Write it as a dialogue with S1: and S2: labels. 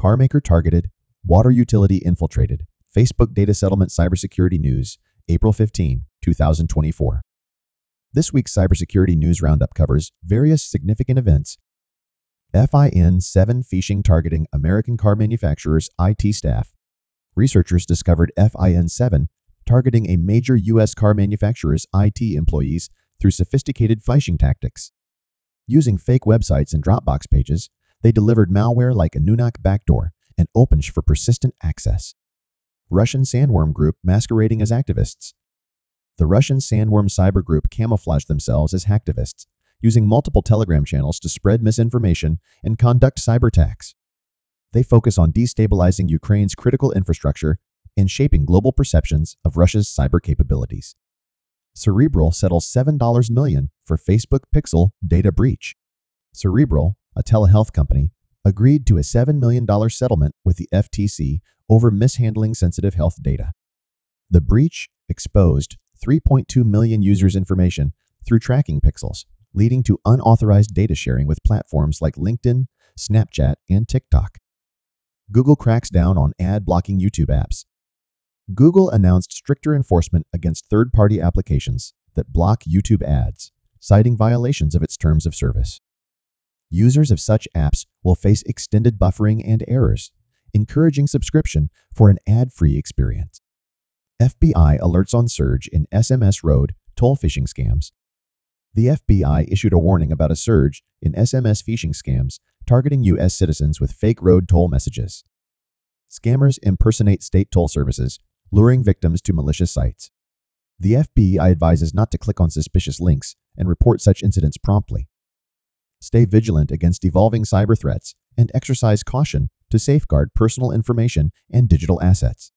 S1: Carmaker targeted, water utility infiltrated, Facebook data settlement cybersecurity news, April 15, 2024. This week's cybersecurity news roundup covers various significant events. FIN7 phishing targeting American car manufacturers' IT staff. Researchers discovered FIN7 targeting a major U.S. car manufacturer's IT employees through sophisticated phishing tactics. Using fake websites and Dropbox pages, they delivered malware like a Nunak backdoor and OpenSH for persistent access. Russian sandworm group masquerading as activists. The Russian sandworm cyber group camouflaged themselves as hacktivists, using multiple Telegram channels to spread misinformation and conduct cyber attacks. They focus on destabilizing Ukraine's critical infrastructure and shaping global perceptions of Russia's cyber capabilities. Cerebral settles $7 million for Facebook Pixel data breach. Cerebral, a telehealth company, agreed to a $7 million settlement with the FTC over mishandling sensitive health data. The breach exposed 3.2 million users' information through tracking pixels, leading to unauthorized data sharing with platforms like LinkedIn, Snapchat, and TikTok. Google cracks down on ad-blocking YouTube apps. Google announced stricter enforcement against third-party applications that block YouTube ads, citing violations of its terms of service. Users of such apps will face extended buffering and errors, encouraging subscription for an ad-free experience. FBI alerts on surge in SMS road toll phishing scams. The FBI issued a warning about a surge in SMS phishing scams targeting U.S. citizens with fake road toll messages. Scammers impersonate state toll services, luring victims to malicious sites. The FBI advises not to click on suspicious links and report such incidents promptly. Stay vigilant against evolving cyber threats and exercise caution to safeguard personal information and digital assets.